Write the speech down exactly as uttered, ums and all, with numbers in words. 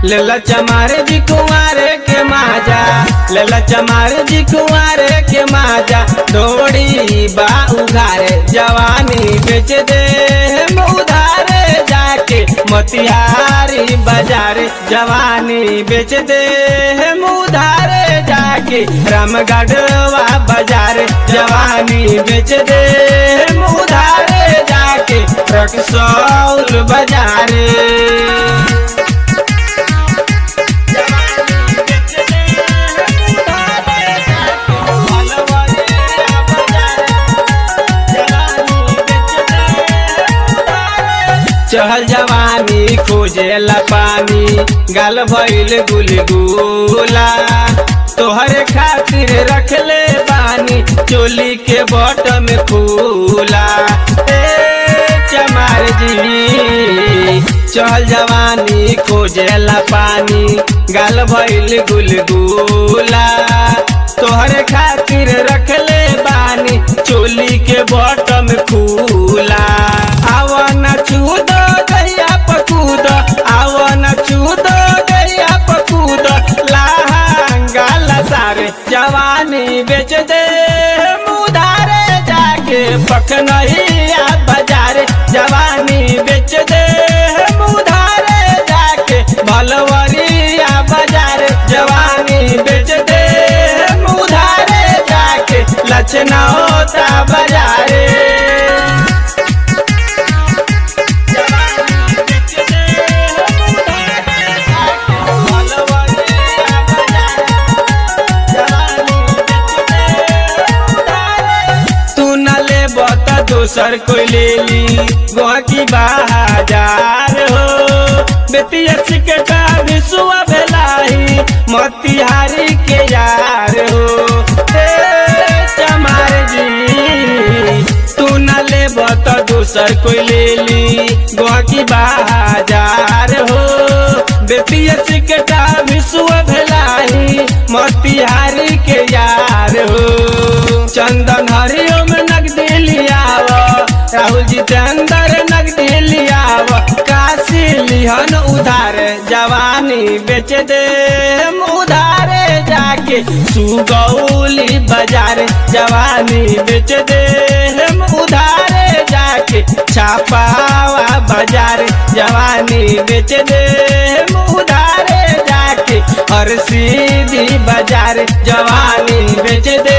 लेला चमारे जी कुंवारे के माजा, लेला चमारे जी कुंवारे के माजा, दौड़ी बा उघारे जवानी बेच दे उधारे जाके मोतिहारी बाजारे, जवानी बेच दे उधारे जाके रामगढ़वा बाजारे, जवानी बेच दे उधारे जाके रक्सौल बाजारे। चहल जवानी खोजेला पानी गाल भइल गुलगुला, तोहरे खातिर रखले बानी चोली के बॉटम में फूला। ए चमार जी चहल जवानी खोजेला पानी गाल भइल गुलगुला, तोहरे खातिर रखले बानी चोली के बॉटम में फूला। आवन चूद गैया पकूद, आवन चूद गैया पकूद, लहंगा लसारे जवानी बेच दे उधारे जाके पखनहिया बाजारे, जवानी बेच दे उधारे जाके भलवरिया बाजारे, जवानी बेच दे उधारे जाके लखनऊ बाजारे। दोसर कोई ले ली गोहा की बाजार हो, बेतिया चिकटा विश्वा भेलाई मोतिहारी के यार हो। ए चमार जी तू न ले बत दोसर कोई ले ली गोहा की बाजार हो, बेतिया चिकटा विश्वा भेलाई मोतिहारी के यार हो। चंदन हरिओम नगदी लियाव, राहुल जितेंद्र नगदी लियाव, काशी लिहन उधार जवानी बेच दे उधारे जाके सुगौली बाजार, जवानी बेच दे उधारे जाके छापावा बाजार, जवानी बेच दे उधारे जाके और सीधी बाजार, जवानी बेच दे